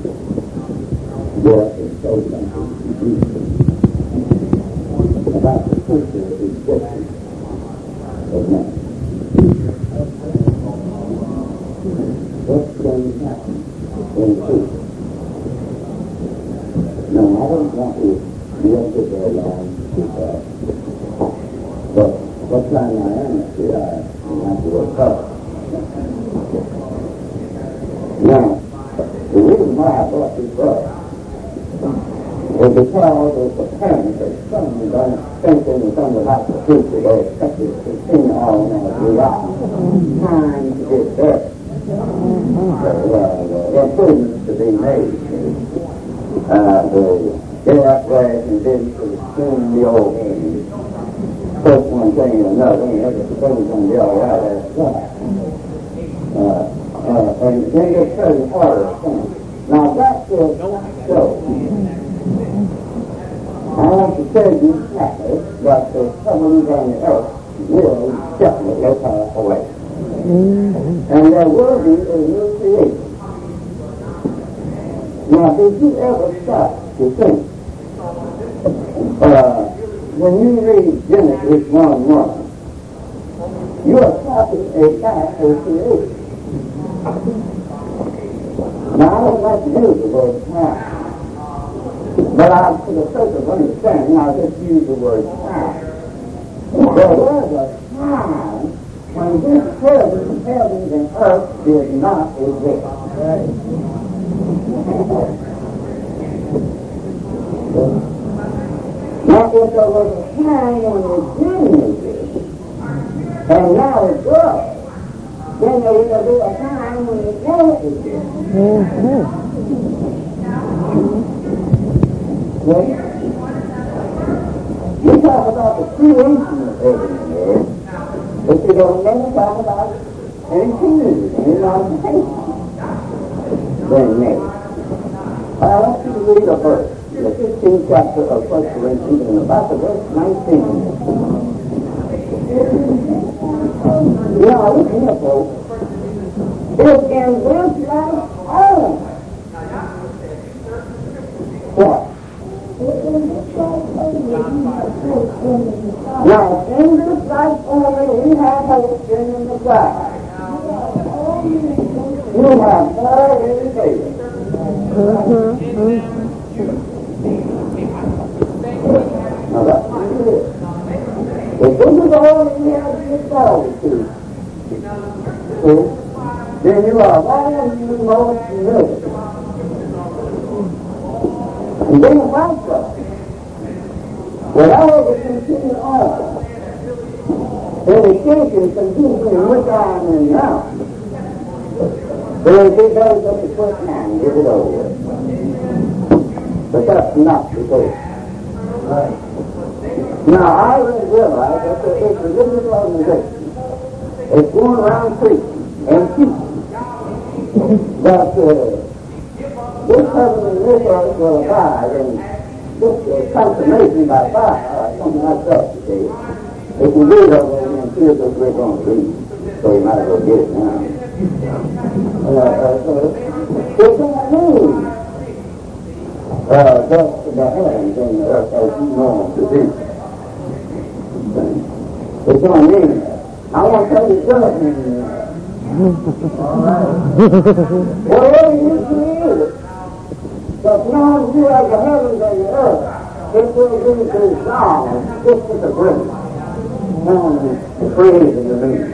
Yes, and say something about the future existence of man. What's going to happen in the future? No, I don't want to look at very long because but what time I am here, I have to work hard. Now, the reason why I brought this up is because of the parents that some of them don't think anything about the future. They expect it to continue on as we are. Time to get better. The improvements to be made. The upgrades and then to soon the old age. First one thing and another, and everything's going to be all right after that. And then it's very harder. Now that is so. I want to tell you exactly that the troubles on the earth will definitely pass away. And there will be a new creation. Now, did you ever stop to think, when you read Genesis 1:1, you are talking about a creation. Now, I don't like to use the word time, but for the sake of understanding, I'll just use the word time. There was a time when this heavens and earth did not exist. Now, if there was a time when it didn't exist, and now it does, then there will be a time when it won't exist. Okay? You talk about the creation of heaven and earth, but you don't never talk about any community, any occupation being made. I want you to read a verse, the 15th chapter of 1 Corinthians, and about the verse 19. Now, listen here, folks. If in this life only, what? Now, in this life only, we have hope in the Messiah. You have already failed. Now that's what it is. If this is all that you have to look forward to, then you are all you most miserable. And then also, without ever continue on, in the shaking condition in which I am in now, there will be those that will put hand and give it over. But that's not the case. Now, I really realize that there is a religious organization that's going around preaching and teaching that this heaven and this earth will abide, and this confirmation by fire, or something like that, you see. If you read over there and see what we're going to read, so you might as well get it now. It's going to mean just the heavens and the earth as you know them to be. It's going to mean that. I want to tell you it does mean that. All right. Whatever you created, but now you have the heavens and the earth, it will be dissolved just as a breath on the trees and the leaves.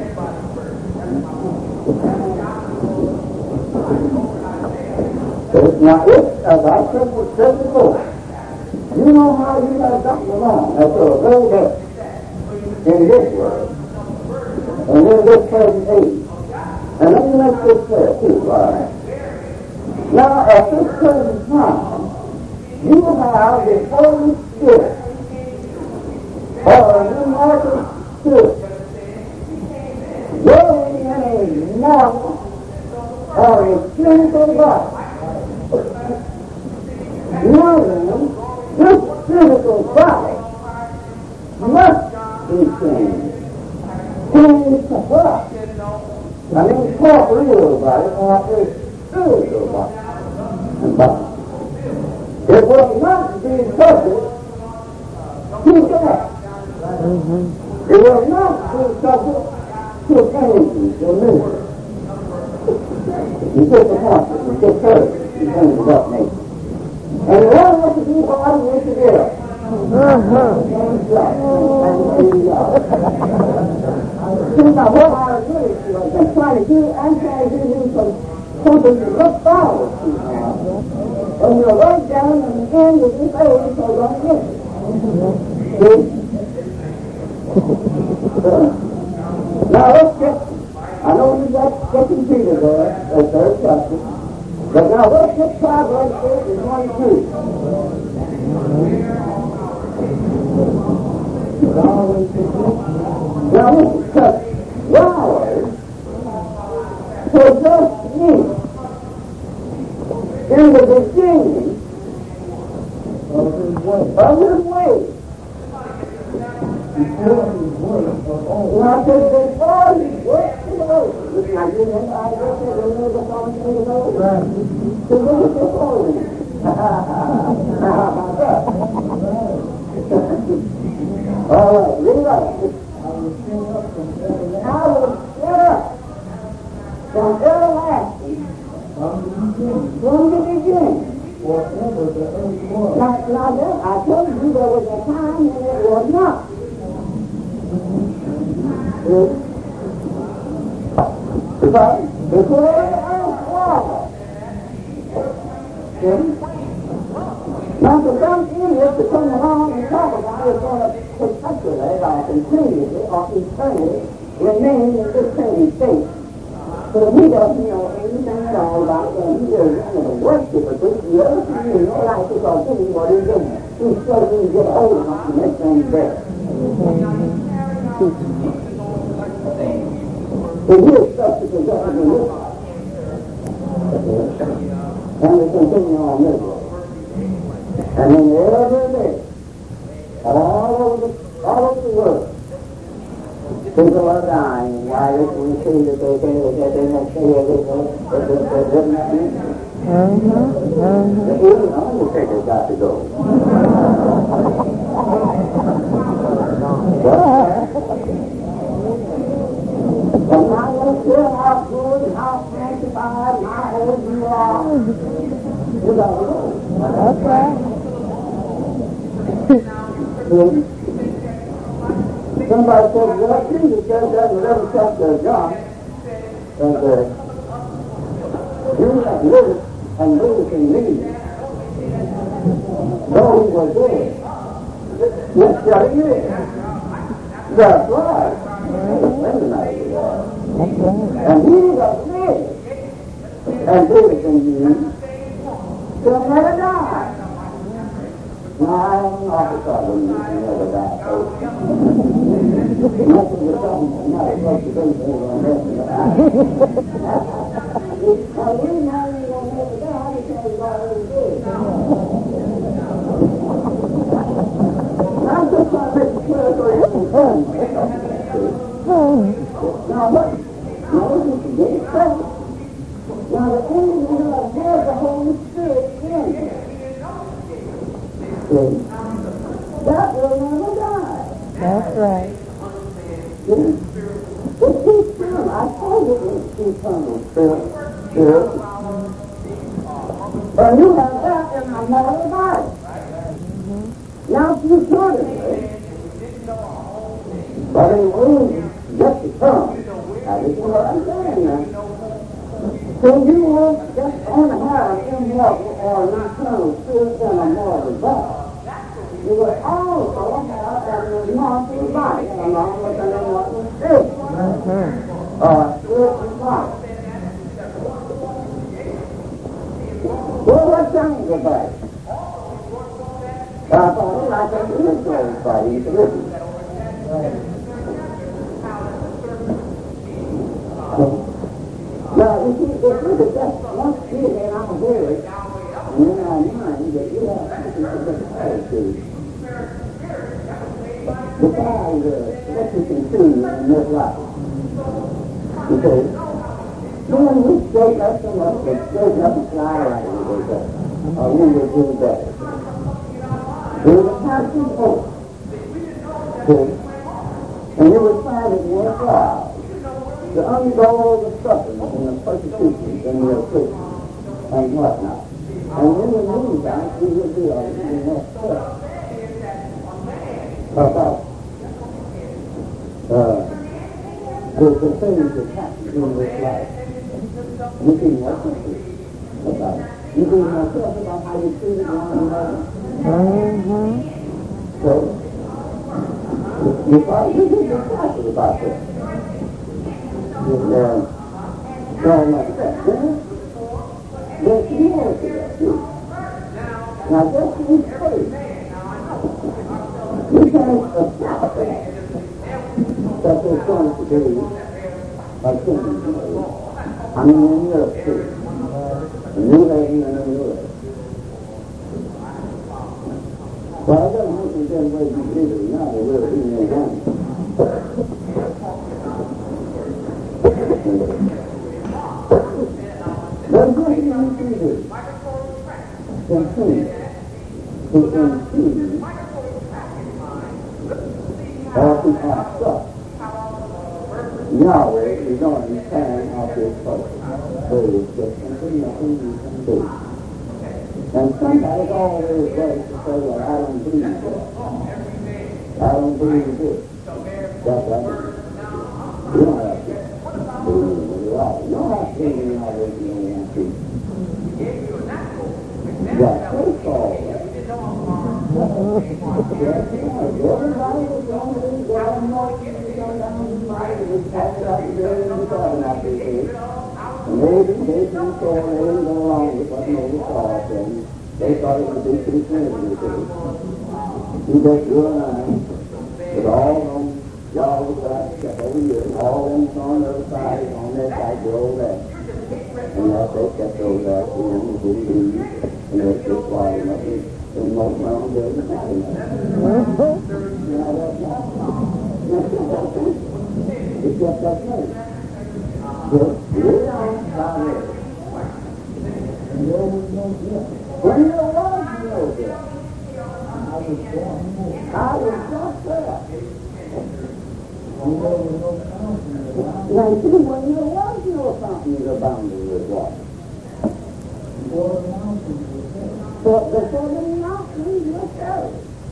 Now, if, as I said before, you know how you have gotten along after a very day in this world, and in this present age. And let me make this clear, too, all right? Now, at this present time, you have the Holy Spirit, or an immortal Spirit, dwelling in a mortal or a sinful body. Now then, this physical body must be changed. Changed to what? An incorporeal body or a spiritual body. And But it will not be subject to death. It will not be subject to penalties or misery. You get the point. You get hurt. You things of that nature. And you want what to do for other ways to do. Now, what I really am trying to do, I'm trying to give you something to look forward to. When you're right down in the end of this age, so don't miss it. Now, let's get, I know you got 2 Peter there, the 3rd chapter, but now let's get Proverbs 8:22. Now, this is such flowers for just me. In the beginning of his way. Now, before he worked it over. I didn't know the song to the over. To look at this over. How about that? All right, read up. I will set up from everlasting, from the beginning. Whatever the earth was. Now then, I told you there was a time when it was not. Before the earth was. Now, for some idiots to come along and talk about it, it's going to perpetuate or continually or eternally remain in this same state. So he doesn't know anything at all about when he is one of the worshippers. The other thing in your life is all doing what he's doing. He's struggling to get old enough to make things better. And here's stuff that can get in this life. And we continue on this way. And then every day, all over the world, people are dying. Why did we see that they don't say everything? Even the undertaker's got to go. And I don't care how good and how sanctified and how old you are. You got to go. That's right. Somebody said, well, Jesus says that in whatever chapter of John, and you have lived and lived in me, though he was dead. Yes, shall he live? That's right. And he that lives and lives in you shall never die. Now, I don't know if it's all when you never die. Nothing was something that's not supposed to be over on this. Now, we know you don't never die because you already did. I'm just trying to make it clear so you can come. Now, what? Now, listen to get it straight. Now, the enemy has the Holy Spirit in it. That will never die. That's right. It's eternal. I told you it's eternal. But you have that in a mortal body. Now, if you could it, but it will yet to come. Now, this is what I'm saying now. So you won't just only have immortal or eternal spirit in a mortal body. You will also have an immortal body along with an immortal spirit. Or spiritual body. Well, what sounds about it? I thought it like an spiritual body. Now, if you could just once see it out here, and then I mind that you have something to look forward to. Besides what you can see in this life. Okay? Then we straighten up so much, we straighten up and fly right when we wake up. we would do better. There was a passion hope. And you would find it worthwhile to undergo all the suffering and the persecutions and the afflictions and whatnot. And in the meantime, we would be on the next step about the things that happen in this life. You can watch it about it. You can yourself about how you treat one another. So, you probably be excited about that. So like that. There's more to that too. Now just be safe. You can't accept that there's going to be a change. I mean, in Europe too. And you have even in Europe. Well, I don't think there's any way you did it now, they will be in your hands. But what do you need to do? Continue to conceive or to accept Yahweh is on the time of his purpose. There is just nothing you can do. And somebody's always ready to say, well, I don't believe that. I don't believe this. That's right. You don't have to believe it at all. You don't have to believe in all this you don't want to. Yeah, first of all, everybody was going to be going on and down the line and was talking about the day and the tabernacle day. And maybe they didn't go along with what Moses taught them. They thought it would be pretty Trinity Day. You just do it on with all of them, y'all was back over here, and all of them on the other side, on their side, go over there. And that they kept over there, and they're just wild enough. And most around there, it's not enough. Now that's not. It's just that way. Just lay down by there. When you was there, I was just there. Now, see, when you was no fountains abounding with water. But before the mountains were filled.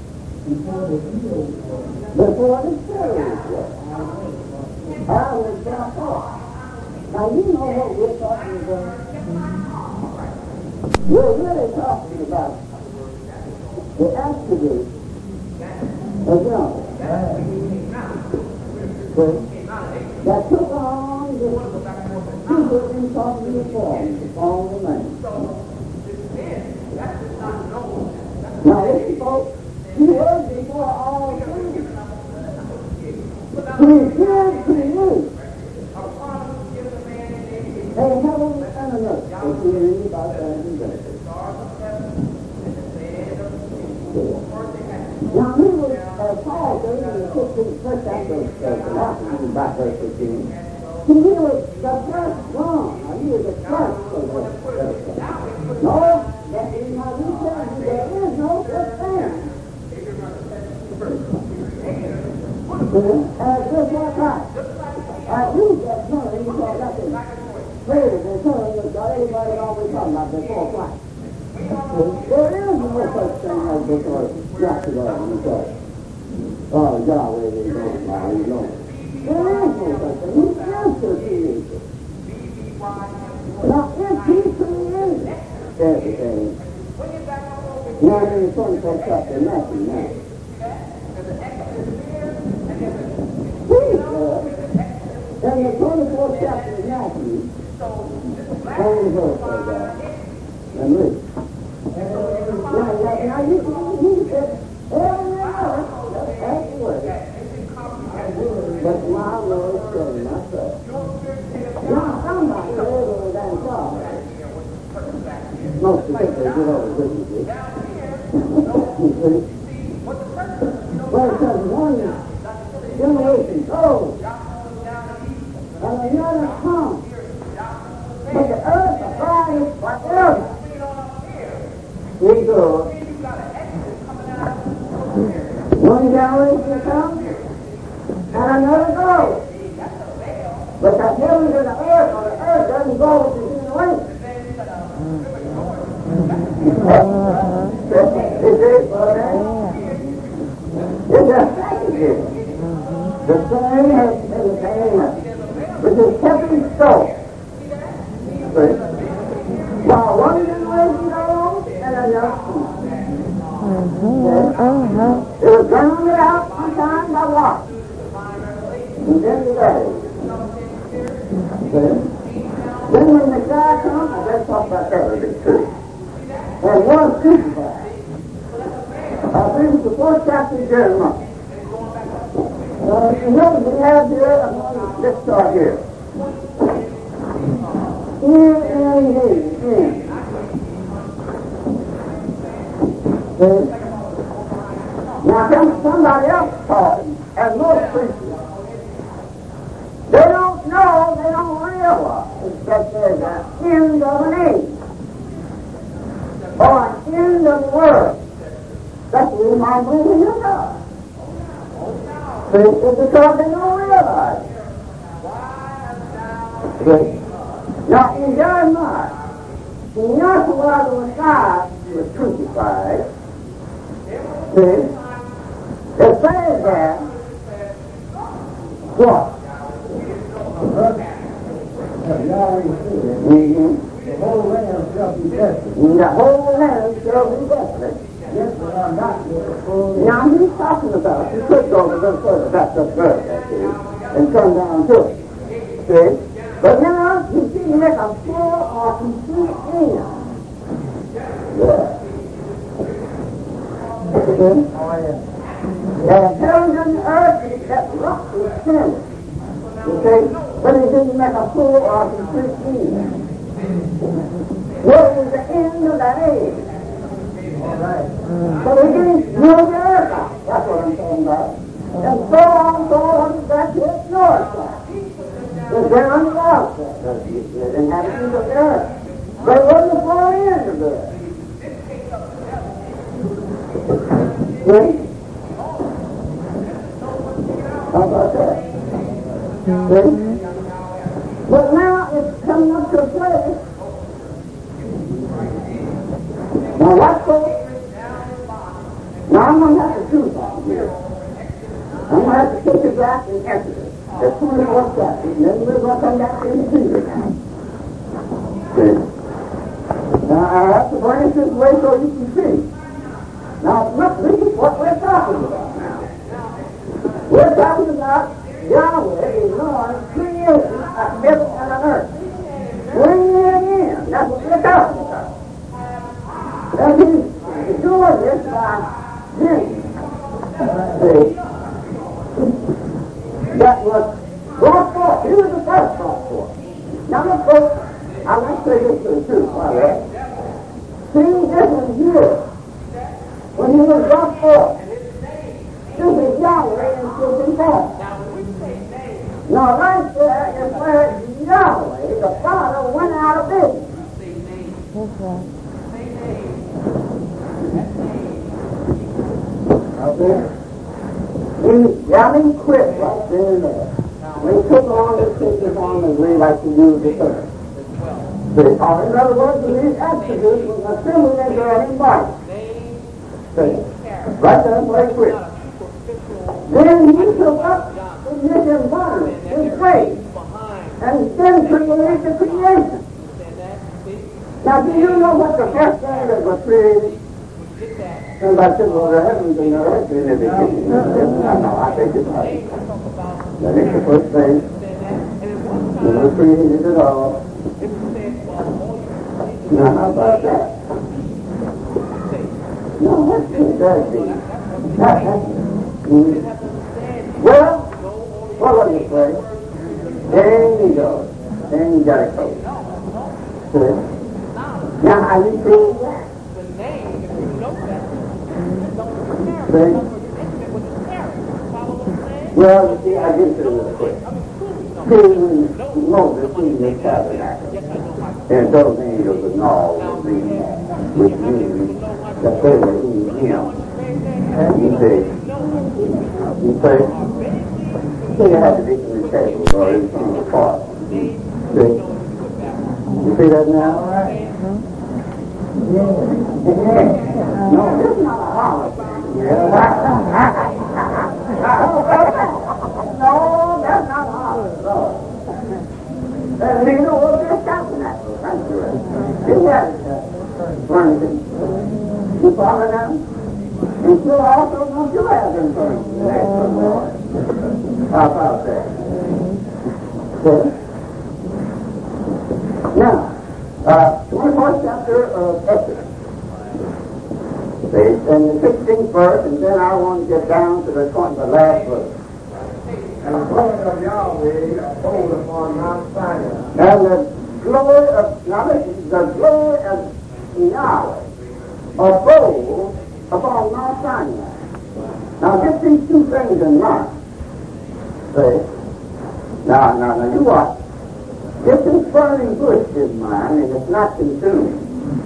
Before the hills were. I was brought up. Now, you know what we're talking about. We're really talking about the Exodus of Yahweh. That took on the super incognito form upon the land. Now, listen, folks, he was before all things. He appeared to you. They heaven and earth. If you read about that in Genesis. Now, he was, Paul says in the 15th verse after Colossians, about verse 15, he was the first one. Now, he was the first of the No, that is how we tell you there is no such thing. Just like that. You just know, you thought that was crazy. They're telling you that everybody always talking about before Christ. There is no such thing as before Joshua himself. Oh, Yahweh is going now, you know. There is no such thing. He is the creator. Now, if he created everything, now in the 24th chapter, Matthew now. In the 24th chapter of Matthew, only verse of that, and read. Now you said, every hour, that's the word. But my Lord said myself. Now somebody lives over that far. Most people get over Christmas. Well, it says one generation goes, and another comes. But the earth abides forever. Here you go. One generation comes, and another goes. But the heavens and the earth, or the earth doesn't go with the human race. It's a second here. The same has been saying, which is stepping stone. While one generation goes, and another comes. It was drowned out sometime by water. And then the rain. Then when the guy comes, let's talk about that a bit too. And one crucified. I think it's the 4th chapter of Jeremiah. Notice we have here, let's start here. In. Now somebody else taught him, and most preachers. They don't know, they don't realize that there's an end of an age, or an end of the world. That's the reason I'm believing in God. It's because they don't realize it. Now in Jeremiah, when Yahshua the Messiah was crucified, it says that what? The whole land shall be desolate. The whole land shall be desolate. Yes, but I'm not here. Now he's talking about, he could go a little further back to verse, and come down to it. See? But now he's seeing like a full or complete end. Yeah. The heavens and the earth that rock is finished. Okay? But he didn't make a full or complete end. What was the end of that age? All right. So we didn't know the earth out. That's what I'm talking about. And so on, back to its north side. It's down the south side. The inhabitants of the earth. But it wasn't the full end of the earth. See? How about that? See? But now it's coming up to a place. Now watch folks. Now I'm going to have to do something here. I'm going to have to take it back in Exodus. There's 21 chapters, and then we're going to come back to the Peter now. See? Now I have to bring it this way so you can see. Now look, this is what we're talking about now. We're talking about Yahweh, the Lord, creating a heaven and an earth. Bringing it in. That's what we're talking about. And he's doing this by James. That was brought forth. He was the first brought forth. Now look, folks, I want to say this to the truth, by the way. See, this is here. When he was brought forth, this is Yahweh in human form. Now right there is where Yahweh, the Father, went out of business. Out there. He quit right there and there. When he took on this picture form as we like to use the term. In other words, the Exodus was assembling that girl in body. Right there where he quit. Then he took up his environment, his grace, and then created the creation. Now, do you know what the first thing that was created? Somebody said, well, the heavens and the earth in the beginning. No, I think it's right. That is the first thing. When we created it all. Now, how about that? No, what should that be? Well, what was it say? There you go. Then you got it covered. Now, how do you prove that? Well, you see, I get to it quick. See, Moses in the tabernacle, and those angels and all which means that they were in him. And you say, so you had to be from the table or you from apart. See? You see that now? All right. No, this is not a holiday. No, that's not a holiday. You know what they're shouting at? You follow now? And so also don't you have them things. How about that? Now, 24th chapter of Exodus. And the 16th verse, and then I want to get down to the last verse. And the glory of Yahweh abode upon Mount Sinai. And the glory of Yahweh abode upon Mount Sinai. Now get these two things in mind. See? Now you watch. If this burning bush is mine and it's not consumed,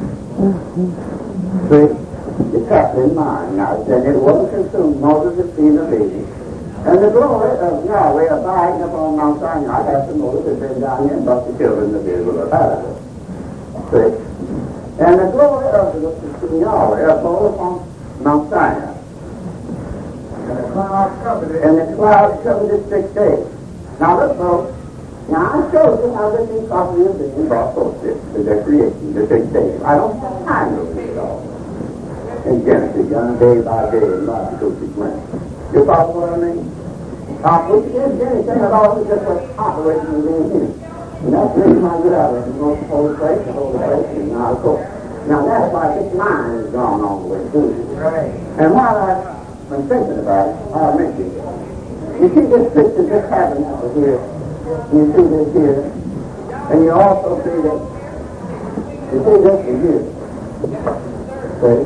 see? You kept in mind. Now, then it wasn't consumed. Moses had seen the baby. And the glory of Yahweh abiding upon Mount Sinai after Moses had been down here and brought the children of Israel out of it. See? And the glory of Yahweh abode upon Mount Sinai. And the cloud covered it. And the cloud covered it 6 days. Now look, folks. Now I showed you how this thing properly is being brought forth to their creation, the 6 days. I don't have time to read it all. In Genesis, day by day, and logical sequence. You follow what I mean? Which is anything at all, it's just what's operating within him. And that's the reason I get out of it. You go to hold the place, and now of course. Now that's why this mind has gone all the way through. Right. And while I'm thinking about it, I'll mention it. You see this picture, this tabernacle here, you see this here, and you also see this. You see this in here. See?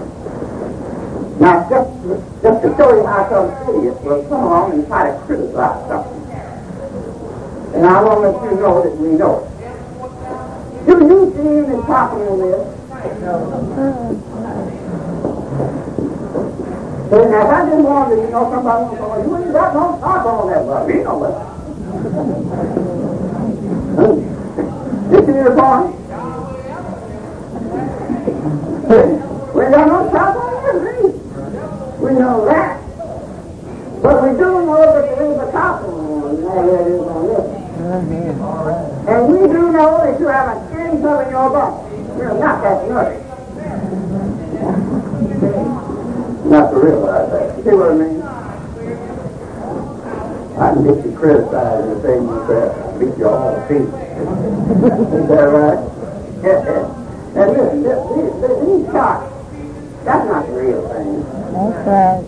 Now, just to show you how some idiots will come along and try to criticize something. And I want to let you know that we know it. Do you see any problem in this? No. So now, if I didn't want to, somebody will say, you ain't got no top on that, but we know it. You see the point? We got no top on it, we know that. But we do know that there is a top on that it is on this. And we do know that you have a skin covering your bone. You're not that nutty. Not to realize that. You see what I mean? I can get you criticized and say myself, I beat you all to pieces. Is that right? And listen, these shots, that's not the real thing. That's right.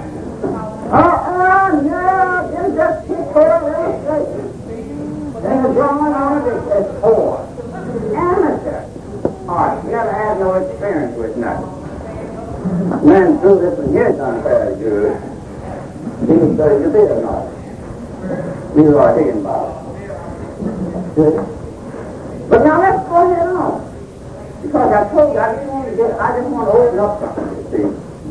Yeah, you just keep for illustration. They're drawing on it as poor. Amateur. All right, you never had no experience with nothing. Man, through this one here done very good. He was say, you did or not? You are thinking about it. Good. But now let's go ahead on. Because I told you I just want to open up something, you see.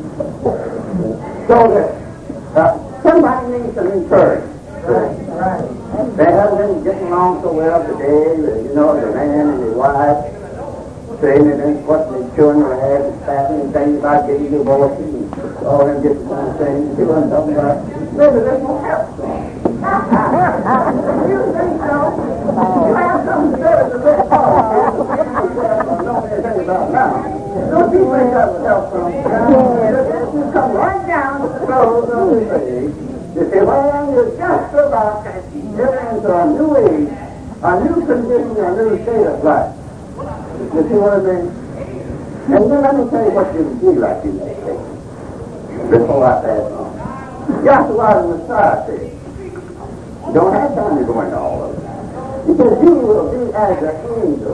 So that somebody needs some encouragement. Right. They haven't been getting along so well today, the man and his wife, saying that what the children are having, passing things about getting divorces and all them different kind of things. You know what I'm talking about? Maybe there's no help for them. You think so? You have something to do with the big part. I don't know anything about now. Don't you think that would help from them? You come right down to the close of the age. You say, well, you're just about to get into a new age, a new condition, a new state of life. You see what I mean? And then let me tell you what you would be like in that case. Before I pass on. You have to go out in the society. You don't have time to go into all of it. Because you will be as an angel.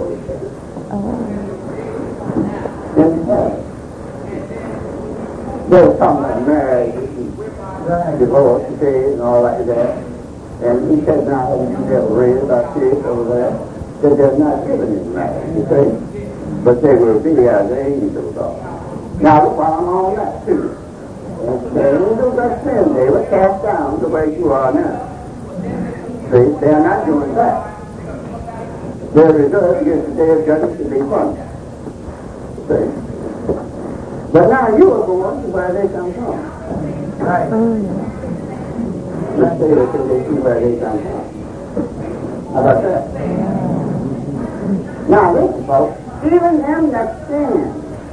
In heaven. There's some that married, divorce, and all like that. And he said, now, you never read about this over there. That they're not giving him marriage, you see. But they will be as angels are. Now, look, while I'm on that, too. The angels of sin, they were cast down the way you are now. See, they are not doing that. Their reserve against the day of judgment to be punished. See? But now you are born to where they come from. Right. Let's say they see where they come from. How about that? Now listen, folks, even them that sin,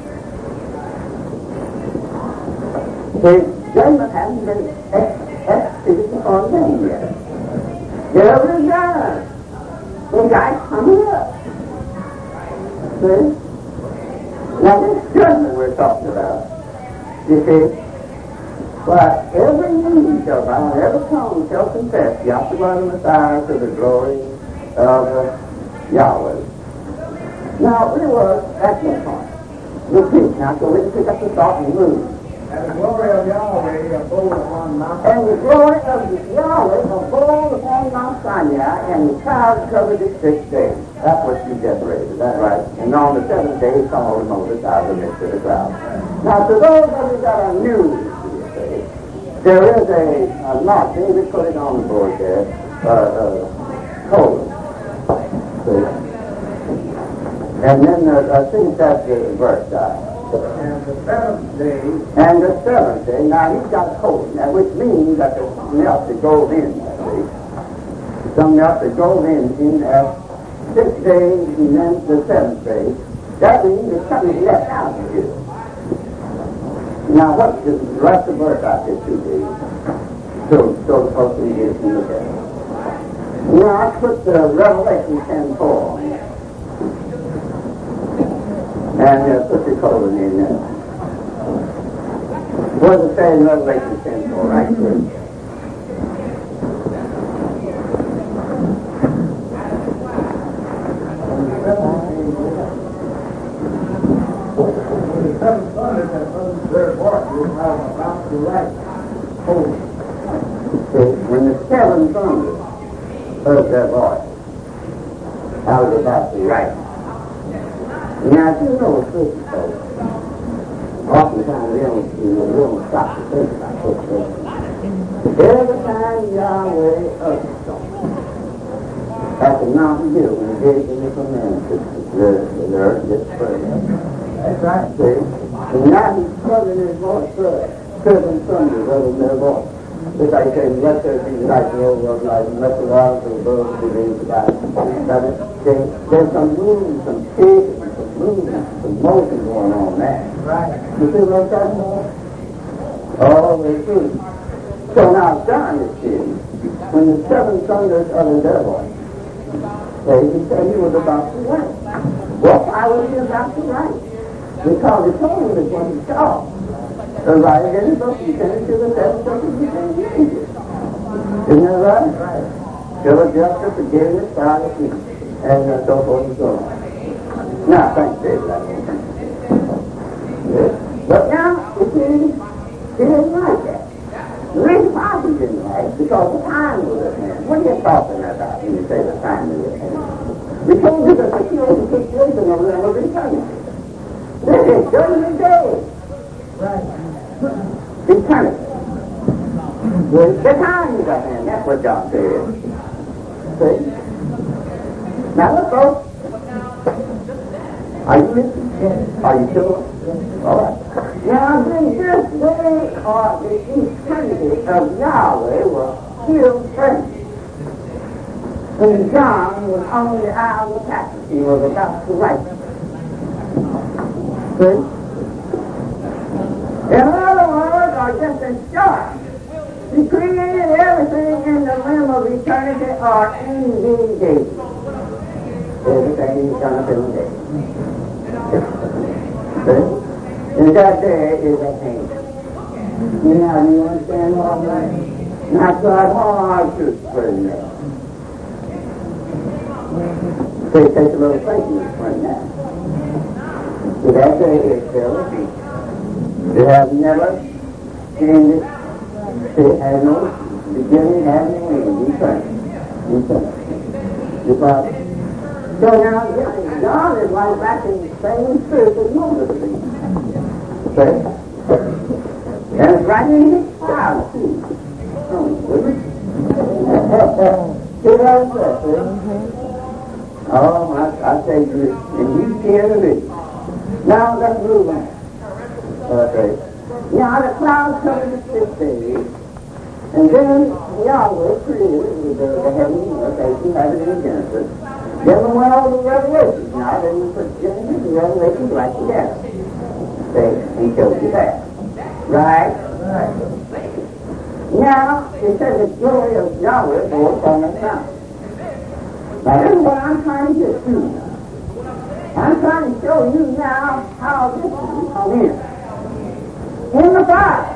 the judgment hasn't been executed on them yet. They're reserved. The guy's coming up. See? Now this judgment we're talking about, you see, but every knee shall bow, and every tongue shall confess Yahshua the Messiah to the glory of Yahweh. Now we were at that point. Repeat now, so we can pick up the thought and move. And the glory of Yahweh abode upon Mount And the glory of Yahweh abode upon Mount Sinai, and the cloud covered it 6 days. That's what you decorated, is that right? And on the 7th day, he called Moses out of the midst of the cloud. Now, to those of you that are new, there is a mark. David put it on the board there. Colon. See? And then I think that's the verse. and the 7th day. And the 7th day. Now he's got a colon, which means that there's something else that goes in. See? Something else that goes in 6 days, and then the 7th day. That means there's something left out of here. Now, what's the rest of the verse out there, 2 days? So supposed to be here to look at it. Now, I put the Revelation 10:4 on there. And put the colon in there. What does it say in Revelation 10:4? Right there. When the 7 thunders heard their voice, I was about to write. Now, you know what's this, folks? Oftentimes we don't stop to think about this thing. Every time Yahweh uttered something, at the mountain hill, when he gave them the commandment, the earth gets further. That's right, see? And now he's covering his voice further. 7 thunders uttered their voice. Just like he said, let there be light in the overworld light, and let the waters of the world be raised to God. There's some movement, some shaking, some movement, some motion going on there. Right. You see what I'm talking about? All the way through. So now John is here. When the 7 thunders uttered their voice, he said he was about to write. Well, why was he about to write? Because he told him that when he saw right in the book, you finish to the 7th book, and you finish it. Isn't that right? Right. Till the justice, forgiveness, privacy, and so forth and so on. Now, thanks, David. Yes. But now, you see, he didn't like that. The reason why he didn't like it is because the time was at hand. What are you talking about when you say the time was at hand? We told you that the healing took place in the realm of eternity. This is judgment day. Right. Eternity. The time is at hand. That's what John said. See? Now look, folks. Are you listening? Yes. Are you sure? Yes. All right. Now, then this day or the eternity of Yahweh was still present. And John was on the Isle of Patmos. He was about to write. See? In other words, or just in short, he created everything in the realm of eternity or in the day. Everything is done up in the day. See? And that day is at hand. Now, you understand what I'm saying? Now, God, hard to explain that. So it takes a little thinking to explain that. So that day is still at hand. It has never ended. It has no beginning, has no end. Eternity. Because, so now, God is right back in the same spirit as Moses is. See? And it's right in his cloud, too. See what I'm saying? Oh, I tell you, and you scared of it. Now let's move on. Okay. Now the clouds covered the 6 days, and then Yahweh created the heaven, okay, you have it in Genesis. Then we went over to Revelation. Now then we put Genesis and Revelation right together. See, he showed you that. Right? Right. Now, it says the glory of Yahweh bore upon the mountain. Now, this is what I'm trying to do. I'm trying to show you now how this will come in. In the Bible.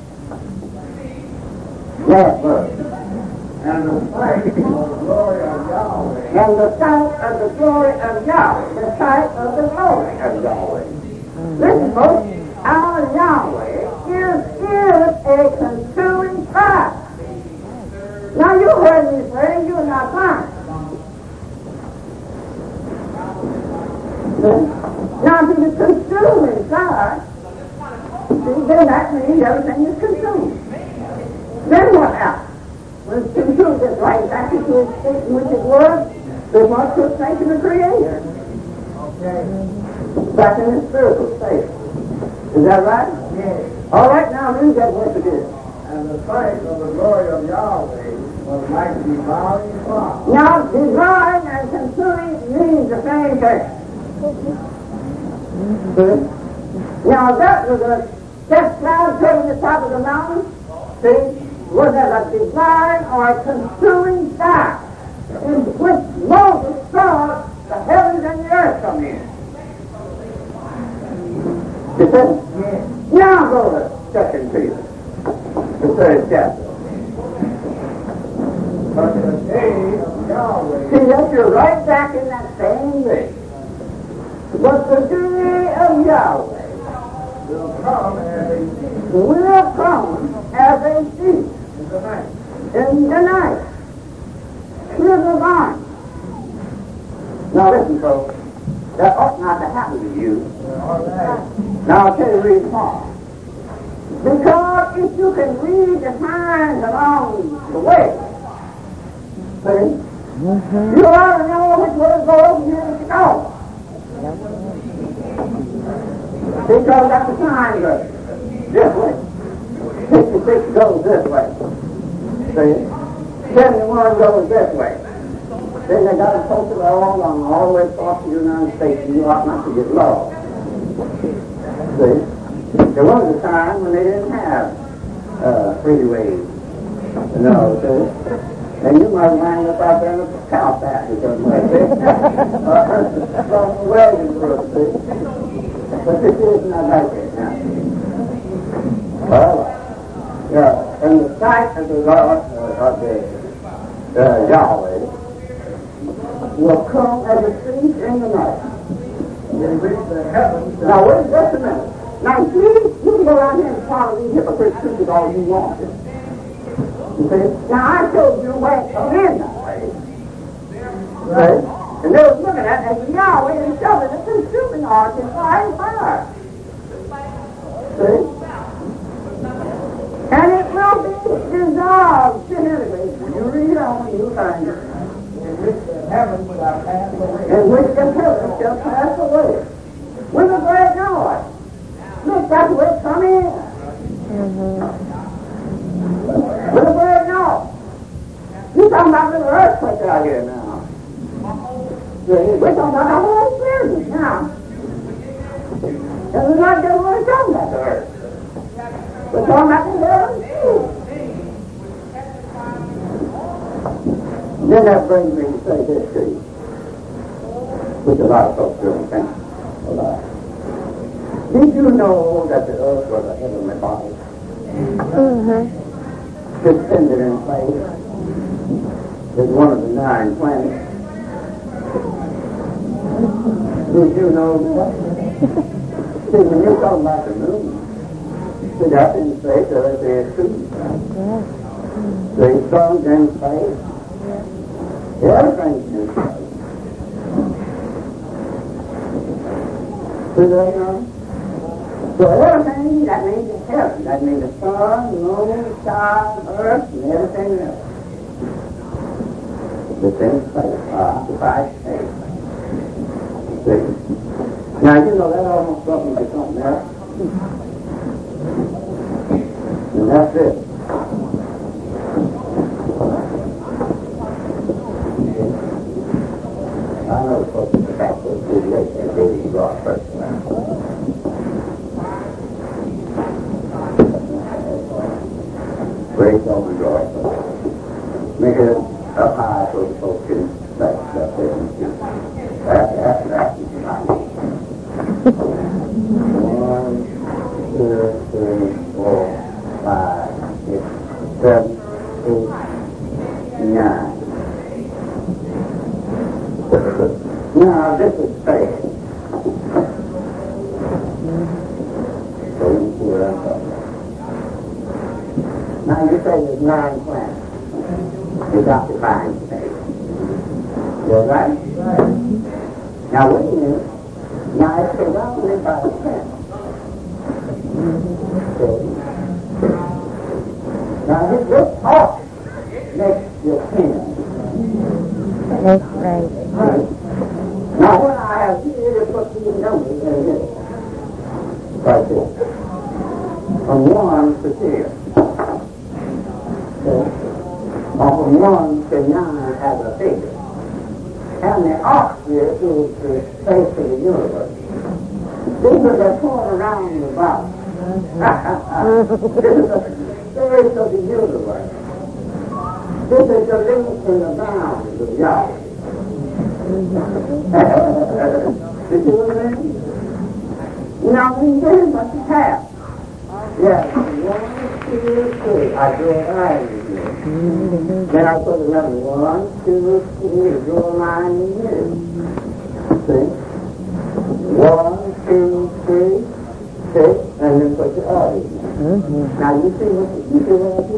That verse. And the sight of the glory of Yahweh. And the sight of the glory of Yahweh. The sight of the glory of Yahweh. Listen, folks, our Yahweh is a consuming fire. Now, you heard me say you're not blind. Now, if it's consuming fire, see, then that means everything is consumed. Then what happens? When it's consumed, it's right back into its state in which it was before it took place in the Creator. Okay. Back in its spiritual state. Is that right? Yes. All right, now read that once again. And the sight of the glory of Yahweh was like devouring fire. Now, devouring and consuming means the same thing. Now, that was a death cloud covering the top of the mountain. See? Was that a devouring or a consuming fire in which Moses saw the heavens and the earth come in. You see? Yes. Now go to 2 Peter, the 3rd chapter. But the day of Yahweh. See that you're right back in that same day. But the day of Yahweh will come as a thief will come as a thief in the night. in the night. Here's the line. Now listen, folks. That ought not to happen to you. All right. Now I'll tell you the reason why. Because if you can read the signs along the way, see, you ought to know which way to go and which way to go. Because that's the sign goes this way. 66 goes this way. See? 71 goes this way. Then they got it posted all along, all the way across the United States, and you ought not to get lost. See? There was a time when they didn't have freeways. No, see? And you might wind up out there in a cow patch or something like that. From the wagon road, see? But this is not like that now. Well, yeah, and the sight of the Lord, of the Yahweh, will come as a thief in the night. In which the heavens. Now, wait just a minute. Now, see, you can go around here and follow these hypocrites preachers all you want. You see? Now, I showed you where it come in that way. Right? And they was looking at it as Yahweh himself as a consuming ark in fire. See? And it will be dissolved disintegrated. When you read on, you find it. In which the heavens shall pass away. In which the heavens shall pass away. With a great noise. Look, that's where it come in. With a great noise. You're talking about little earthquake out here now. We're talking about the whole business now. And we're not just going to talk about the earth. We're talking about the heavens too. Then that brings me to say this to you, which a lot of folks don't think about. Did you know that the earth was a heavenly body? Suspended in place. It's one of the 9 planets. Did you know that? See, when you're talking about the moon, see, that's in space, the earth is too. The sun's in space. Everything's in space. See that now? So everything, that means the heaven. That means the sun, moon, stars, earth, and everything else. The same place, occupied space. Now, you know, that almost brought me to something else. And that's it. I know it's supposed to be back to the late and David brought first. Praise over God. Make it up high so the folks can back up there and see. After that, you can find it. 1, 2, 3, 4, 5, 6, 7, 8, 9. Now, this is faith. So you see what I'm talking about. Now, you say there's 9 planets. It's occupying space. You're right? Right. Now, wait a minute. Now, it's surrounded by the planet. Okay. Now, this off makes your 10. That's right. Now, what I have here is what these numbers are here. Right there. From 1 to 10. Okay. Or from 1 to 9 as a figure. And the ox here is the space of the universe. These are the point around the bottom. This is the space of the universe. This is the limit and the bounds of Yahweh. You see what I mean? Now, when you get what you have. Yes, 1, 2, 3. I draw a line in here. Then I put another 1, 2, 3. Draw a line in here. See? 1, 2, 3, 6, and then put your other in there. Now, you see what I do?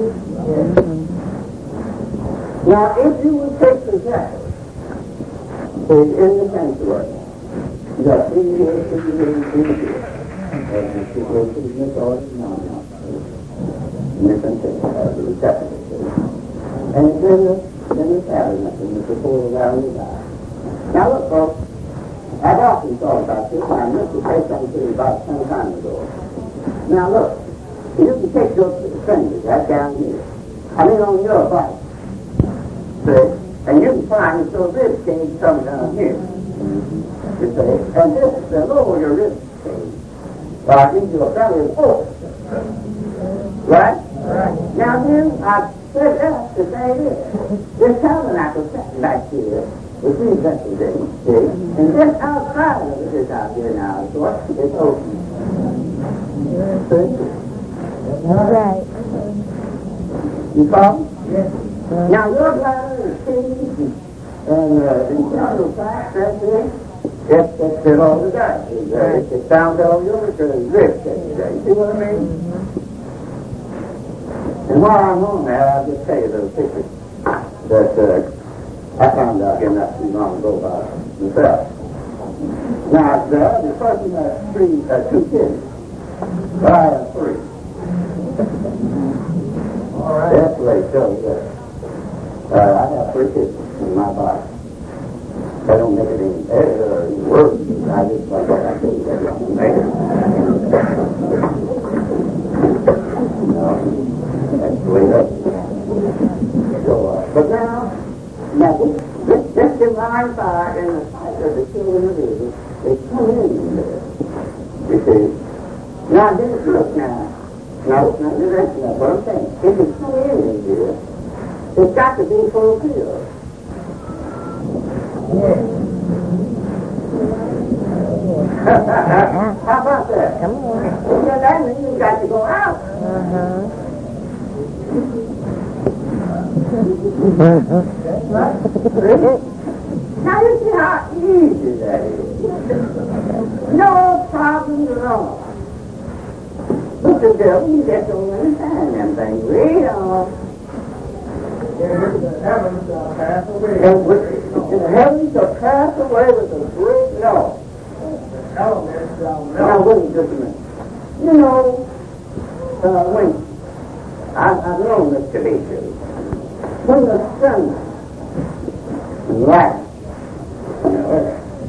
Now, if you would take the Zechariah, is in the sanctuary. The 3 here, 3 here, 3 here. And she goes to the misorder, no. Misinterpreted, definitely. And then the tabernacle, the support around the eye. Now look, folks, I've often thought about this, and I meant to say something to you about some time ago. Now look, you can take your fingers, right down here. I mean on your body. See? And you can find so this cage comes down here. You see? And this is the lower your rib cage. Into a belly of oak. Right? Right? Now then, I said that to say this. This tabernacle sitting back here, the 3 vessels in, see? And this outside of it is out here now, of course, it's open. See? Right. You follow? Yes. Now your bladder is kidneys and internal tracts, that's it. It's all the guys. It's down to all yours to the ribs. You see what I mean? And while I'm on that, I'll just tell you the picture that I found out here not too long ago by myself. Now, the person has 2 kids. But I have 3. All right. That's the way it shows that. I have 3 kids in my body. I don't make it any better or any worse. I just like what I do. That's what I'm making. No, that's the way it is. So, but now this divine fire in the sight of the children of Israel, they come in there. You see? Now, this look now. No, not the rest of that. What I'm saying, if it's come in here, it's got to be fulfilled. Yeah. How about that? Come on. Yeah, that means you got to go out. That's right. Now you see how easy that is. No problems at all. But the devil, you just don't understand them things. Read on. The heavens shall pass away. And the heavens shall pass away with a great noise. The elements shall Now, melt. wait just a minute. You know, when I've known this to be true. When the sun lights on the earth,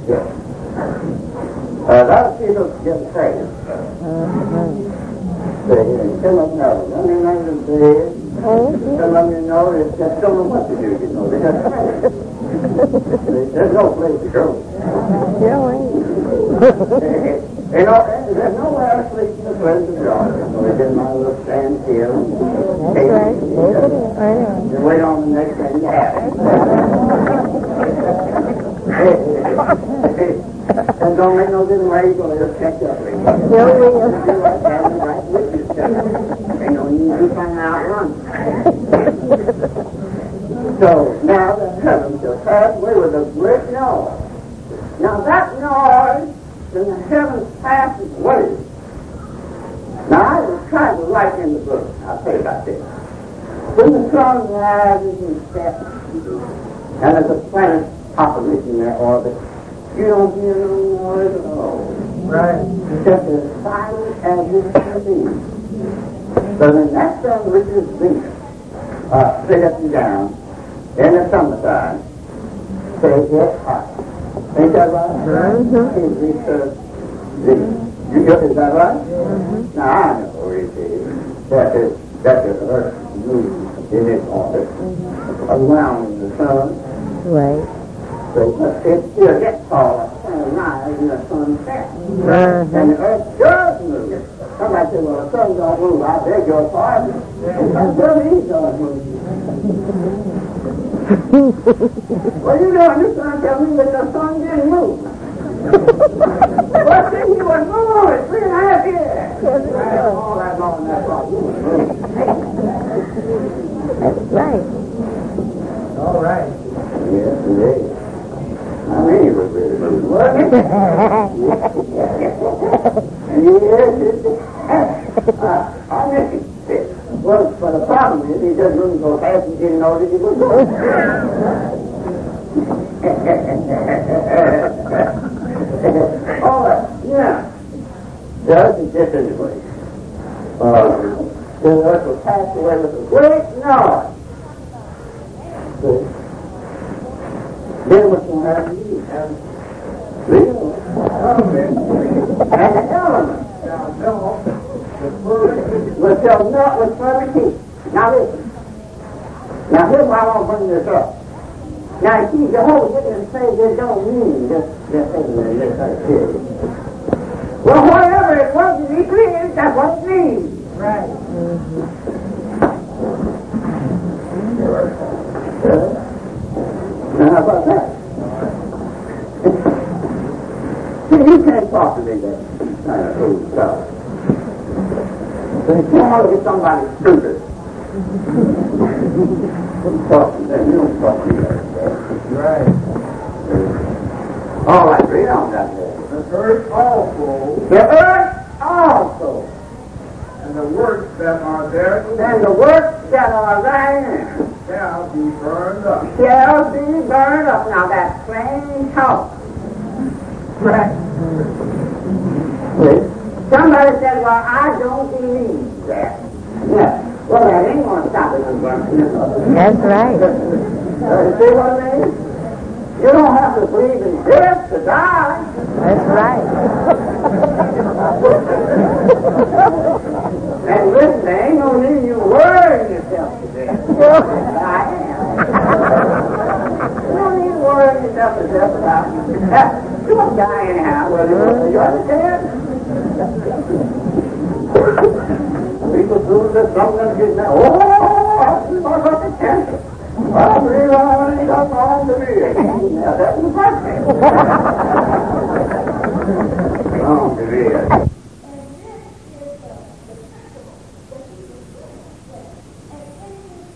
a lot of people get afraid. Some of them know. Some of them know they just don't know what to do, you know. They just there's no place to go. You know, there's nowhere to sleep in the presence of God. So they did my little stand still. That's right. You wait on the next thing to happen. And don't make no difference where you go, just catch up with you. You like having right with you. Ain't no need to hang out run. So now the heavens shall pass away with a great noise. Now that noise, when the heavens passes away. Now I was trying to write in the book. I'll tell you about this. When the sun rises and sets, and there's a planet opposition their orbit, you don't hear no noise at all. Right. It's just as silent as it can be. So when that sun reaches Venus, straight up and down, in the summertime, so it gets hot. Ain't that right? You get is that right? Now I know it is. That is the earth moves in its orbit around the sun. Right. So it still gets taller and rise in the sun sets. And the earth does move. Somebody said, well, the sun don't move. I beg your pardon. That's what he don't move. Well, you know, you're trying to tell me that the sun didn't move. Well, see, he was moving 3.5 years. All that long, that's all. That's right. All right. Yes, it is. I mean, he was really moving, wasn't he? I miss him. Well, but the problem is he just moved so fast he didn't know that he was going. All right, yeah. The earth is just this way. The earth will pass away with a great noise. See? Then what's going to happen to you? Real. And the elements. Will tell not with further teeth. Now listen. Now here's why I want to bring this up. Now you see, Jehovah didn't say this don't mean this thing that this. Well, whatever it was to be created, that's what it means. Right. Now how about that? See, you can't talk to me that kind of food stuff. So you can't look at somebody stupid. Talk to them. You don't talk to me like that. Right. All right, read on down there. The earth also, The earth also, and the works that are there, and the works that are therein, shall be burned up. shall be burned up. Now that's plain talk. Right. Somebody said, well, I don't believe that. Yeah. Well, that ain't going to stop it from burning. That's right. You see what I mean? You don't have to believe in death to die. That's right. And listen, there ain't no need you worrying yourself to death. I am. You don't need worrying yourself to death about you. You won't die anyhow, will you? You understand? People do that, sometimes get mad. Oh, I'm got the cancer. I believe I ain't got wrong to me. Now, that's the first thing.